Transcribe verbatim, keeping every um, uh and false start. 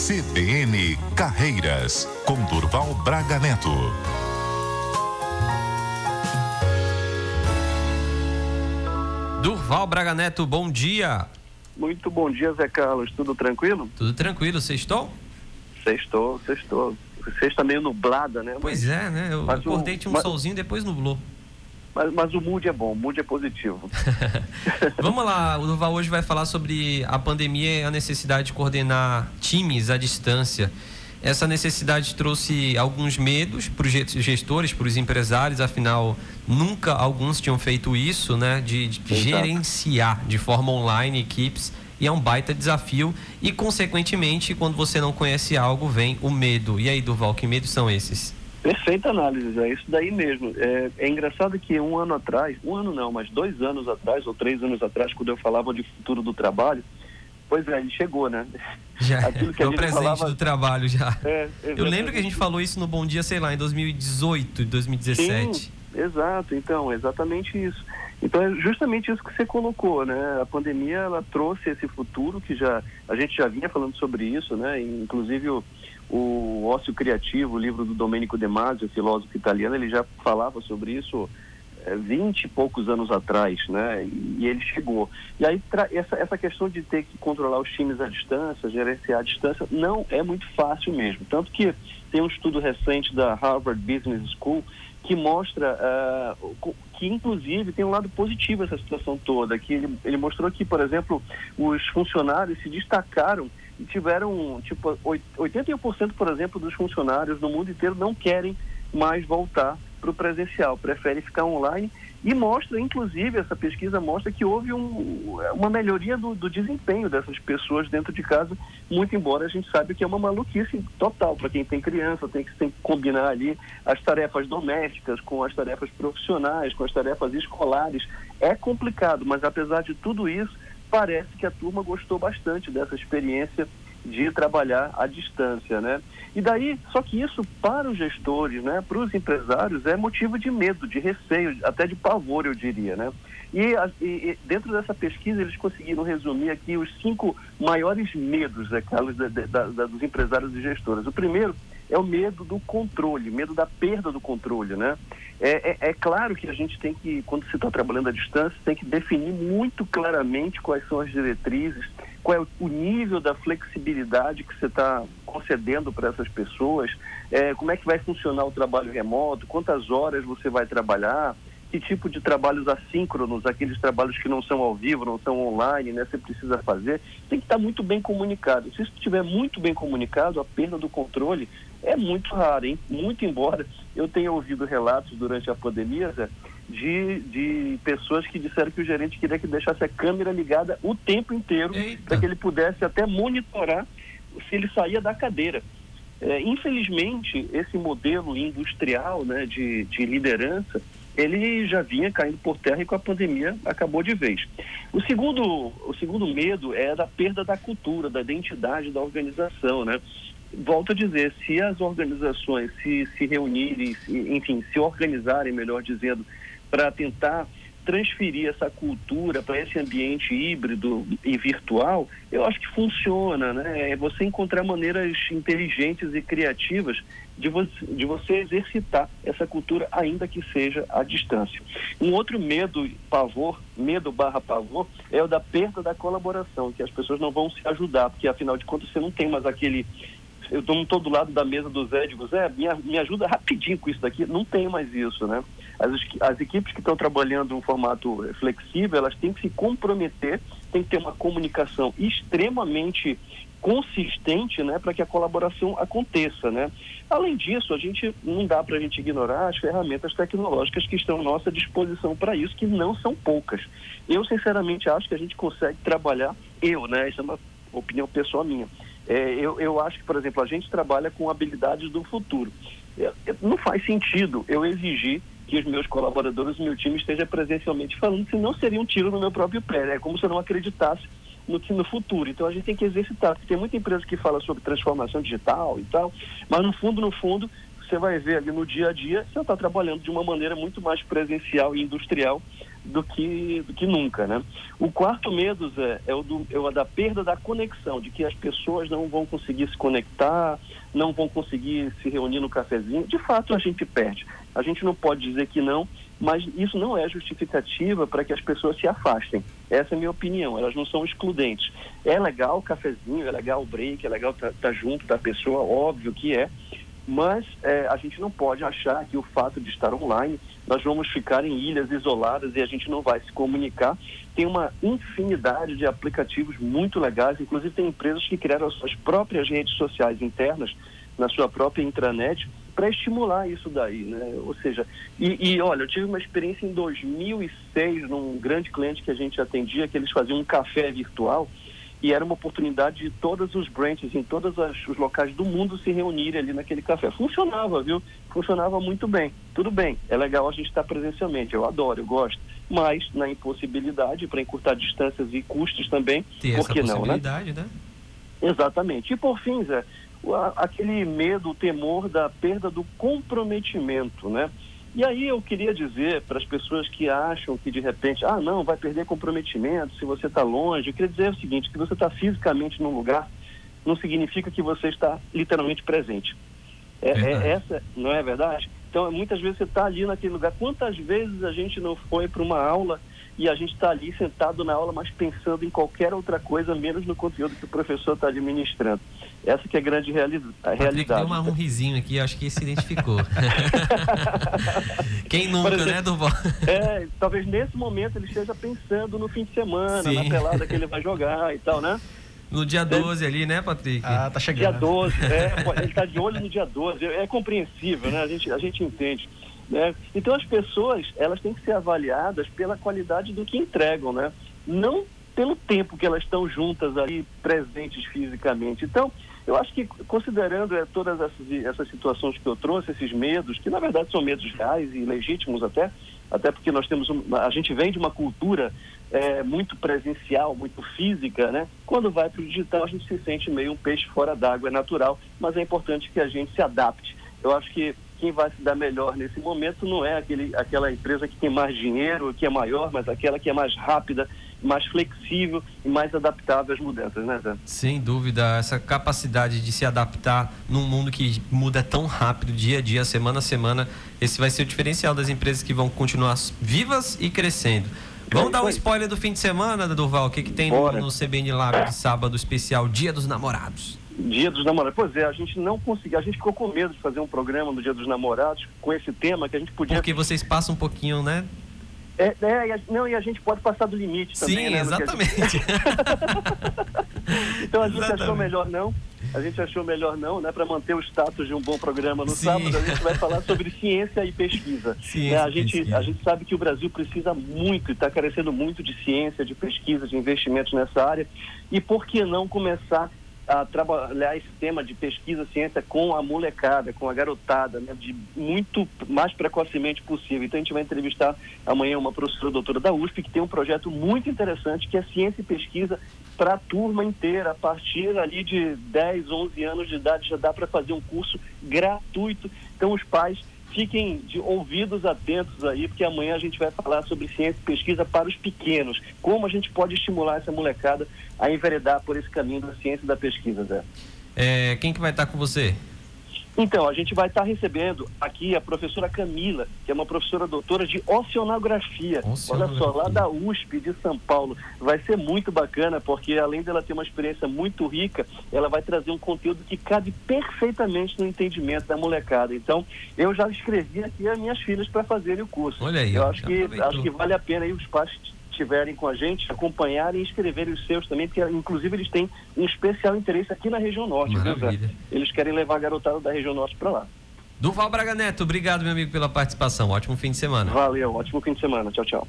C B N Carreiras, com Durval Braga Neto. Durval Braga Neto, bom dia. Muito bom dia, Zé Carlos. Tudo tranquilo? Tudo tranquilo, sextou? Sextou, sextou. Sexta meio nublada, né? Pois mas, é, né? Eu mas acordei, o, tinha um mas, solzinho, depois nublou. Mas, mas o mood é bom, o mood é positivo. Vamos lá, o Durval hoje vai falar sobre a pandemia e a necessidade de coordenar times à distância. Essa necessidade trouxe alguns medos para os gestores, para os empresários, afinal, nunca alguns tinham feito isso, né? De, de gerenciar de forma online equipes, e é um baita desafio. E, consequentemente, quando você não conhece algo, vem o medo. E aí, Durval, que medos são esses? Perfeita análise, é isso daí mesmo. É, é engraçado que um ano atrás, um ano não, mas dois anos atrás, ou três anos atrás, quando eu falava de futuro do trabalho, pois é, ele chegou, né? Já Aquilo que é a o gente presente falava... do trabalho já. É, eu lembro que a gente falou isso no Bom Dia, sei lá, em dois mil e dezoito, dois mil e dezessete. Sim, exato, então, exatamente isso. Então é justamente isso que você colocou, né? A pandemia, ela trouxe esse futuro que já, a gente já vinha falando sobre isso, né? Inclusive o, o Ócio Criativo, o livro do Domenico De Masi, filósofo italiano, ele já falava sobre isso é, vinte e poucos anos atrás, né? E, e ele chegou. E aí essa, essa questão de ter que controlar os times à distância, gerenciar à distância, não é muito fácil mesmo. Tanto que tem um estudo recente da Harvard Business School que mostra uh, que, inclusive, tem um lado positivo essa situação toda, que ele, ele mostrou que, por exemplo, os funcionários se destacaram e tiveram, tipo, oitenta e um por cento, por exemplo, dos funcionários no mundo inteiro não querem mais voltar para o presencial, preferem ficar online, e mostra, inclusive, essa pesquisa mostra que houve um, uma melhoria do, do desempenho dessas pessoas dentro de casa, muito embora a gente saiba que é uma maluquice total para quem tem criança, tem que, tem que combinar ali as tarefas domésticas com as tarefas profissionais, com as tarefas escolares. É complicado, mas apesar de tudo isso, parece que a turma gostou bastante dessa experiência de trabalhar à distância, né? E daí, só que isso para os gestores, né, para os empresários, é motivo de medo, de receio, até de pavor, eu diria, né? E, e, e dentro dessa pesquisa eles conseguiram resumir aqui os cinco maiores medos, né, Carlos, da, da, da, dos empresários e gestores. O primeiro é o medo do controle, medo da perda do controle, né? É, é, é claro que a gente tem que, quando se está trabalhando à distância, tem que definir muito claramente quais são as diretrizes, qual é o nível da flexibilidade que você está concedendo para essas pessoas, é, como é que vai funcionar o trabalho remoto, quantas horas você vai trabalhar, que tipo de trabalhos assíncronos, aqueles trabalhos que não são ao vivo, não são online, né, você precisa fazer, tem que estar muito bem comunicado. Se isso estiver muito bem comunicado, a perda do controle é muito rara, hein? Muito embora eu tenha ouvido relatos durante a pandemia, Zé, de, de pessoas que disseram que o gerente queria que deixasse a câmera ligada o tempo inteiro, para que ele pudesse até monitorar se ele saía da cadeira. É, infelizmente, esse modelo industrial, né, de, de liderança, ele já vinha caindo por terra e com a pandemia acabou de vez. O segundo, o segundo medo é da perda da cultura, da identidade da organização, né? Volto a dizer, se as organizações se, se reunirem, se, enfim, se organizarem, melhor dizendo, para tentar transferir essa cultura para esse ambiente híbrido e virtual, eu acho que funciona, né? É você encontrar maneiras inteligentes e criativas de você, de você exercitar essa cultura, ainda que seja à distância. Um outro medo, pavor, medo barra pavor, é o da perda da colaboração, que as pessoas não vão se ajudar, porque afinal de contas você não tem mais aquele... Eu não estou do lado da mesa do Zé, digo, Zé, me, me ajuda rapidinho com isso daqui. Não tem mais isso, né? As, as equipes que estão trabalhando em um formato flexível, elas têm que se comprometer, tem que ter uma comunicação extremamente consistente, né, para que a colaboração aconteça, né? Além disso, a gente não dá para a gente ignorar as ferramentas tecnológicas que estão à nossa disposição para isso, que não são poucas. Eu, sinceramente, acho que a gente consegue trabalhar, eu, né, isso é uma opinião pessoal minha, é, eu, eu acho que, por exemplo, a gente trabalha com habilidades do futuro. É, não faz sentido eu exigir que os meus colaboradores, o meu time esteja presencialmente falando, senão seria um tiro no meu próprio pé. É como se eu não acreditasse no, no futuro. Então a gente tem que exercitar, porque tem muita empresa que fala sobre transformação digital e tal, mas no fundo, no fundo, você vai ver ali no dia a dia, você está trabalhando de uma maneira muito mais presencial e industrial do que, do que nunca, né? O quarto medo, Zé, é o, do, é o da perda da conexão, de que as pessoas não vão conseguir se conectar, não vão conseguir se reunir no cafezinho. De fato, a gente perde. A gente não pode dizer que não, mas isso não é justificativa para que as pessoas se afastem. Essa é a minha opinião, elas não são excludentes. É legal o cafezinho, é legal o break, é legal estar tá, tá junto da pessoa, óbvio que é, mas é, a gente não pode achar que o fato de estar online, nós vamos ficar em ilhas isoladas e a gente não vai se comunicar. Tem uma infinidade de aplicativos muito legais, inclusive tem empresas que criaram as suas próprias redes sociais internas, na sua própria intranet, para estimular isso daí, né? Ou seja, e, e olha, eu tive uma experiência em dois mil e seis num grande cliente que a gente atendia, que eles faziam um café virtual, e era uma oportunidade de todos os branches, em todos os locais do mundo se reunirem ali naquele café. Funcionava, viu? Funcionava muito bem. Tudo bem, é legal a gente estar presencialmente, eu adoro, eu gosto. Mas, na impossibilidade, para encurtar distâncias e custos também, Ter por essa que não, né? possibilidade, né? Exatamente. E por fim, Zé, aquele medo, o temor da perda do comprometimento, né? E aí eu queria dizer para as pessoas que acham que de repente, ah, não, vai perder comprometimento se você está longe. Eu queria dizer o seguinte, que você está fisicamente num lugar não significa que você está literalmente presente. É, é essa, não é verdade? Então, muitas vezes você está ali naquele lugar. Quantas vezes a gente não foi para uma aula e a gente está ali sentado na aula, mas pensando em qualquer outra coisa, menos no conteúdo que o professor está administrando. Essa que é a grande reali a realidade. Deu uma, um risinho aqui, acho que se identificou. Quem nunca, exemplo, né, Durval? É, talvez nesse momento ele esteja pensando no fim de semana, Sim. na pelada que ele vai jogar e tal, né? No dia doze ali, né, Patrick? Ah, tá chegando. Dia doze, é, ele está de olho no dia doze, é compreensível, né? A gente, a gente entende. Né? Então as pessoas, elas têm que ser avaliadas pela qualidade do que entregam, né? Não pelo tempo que elas estão juntas ali, presentes fisicamente. Então, eu acho que considerando é, todas essas, essas situações que eu trouxe, esses medos, que na verdade são medos reais e legítimos até, até porque nós temos um, a gente vem de uma cultura é, muito presencial, muito física, né? Quando vai para o digital a gente se sente meio um peixe fora d'água, é natural, mas é importante que a gente se adapte. Eu acho que quem vai se dar melhor nesse momento não é aquele, aquela empresa que tem mais dinheiro, que é maior, mas aquela que é mais rápida, mais flexível e mais adaptável às mudanças, né, Zé? Sem dúvida, essa capacidade de se adaptar num mundo que muda tão rápido, dia a dia, semana a semana, esse vai ser o diferencial das empresas que vão continuar vivas e crescendo. Vamos dar um spoiler do fim de semana, Durval? O que, que tem no, no C B N Lab de sábado especial, Dia dos Namorados? Dia dos Namorados. Pois é, a gente não conseguiu, a gente ficou com medo de fazer um programa no Dia dos Namorados com esse tema que a gente podia... Porque vocês passam um pouquinho, né? É, é e a, não, e a gente pode passar do limite também, Sim, né? Exatamente. Gente... então a gente Exatamente. achou melhor não, a gente achou melhor não, né? Para manter o status de um bom programa no Sim. sábado, a gente vai falar sobre ciência e pesquisa. Ciência, né? a, gente, pesquisa. a gente sabe que o Brasil precisa muito, está carecendo muito de ciência, de pesquisa, de investimentos nessa área, e por que não começar a trabalhar esse tema de pesquisa, ciência com a molecada, com a garotada, né, de muito mais precocemente possível. Então a gente vai entrevistar amanhã uma professora doutora da U S P que tem um projeto muito interessante que é ciência e pesquisa para a turma inteira. A partir ali de dez, onze anos de idade já dá para fazer um curso gratuito. Então os pais fiquem de ouvidos atentos aí, porque amanhã a gente vai falar sobre ciência e pesquisa para os pequenos. Como a gente pode estimular essa molecada a enveredar por esse caminho da ciência e da pesquisa, Zé? É, quem que vai estar com você? Então, a gente vai estar recebendo aqui a professora Camila, que é uma professora doutora de oceanografia. Oceanografia. Olha só, lá da U S P de São Paulo. Vai ser muito bacana, porque além dela ter uma experiência muito rica, ela vai trazer um conteúdo que cabe perfeitamente no entendimento da molecada. Então, eu já escrevi aqui as minhas filhas para fazerem o curso. Olha aí, eu ó, acho que, acho que vale a pena aí os pais estiverem com a gente, acompanharem e escreverem os seus também, porque inclusive eles têm um especial interesse aqui na região norte. Maravilha. Viu, Zé? Eles querem levar a garotada da região norte para lá. Durval Braga Neto, obrigado, meu amigo, pela participação. Ótimo fim de semana. Valeu, ótimo fim de semana. Tchau, tchau.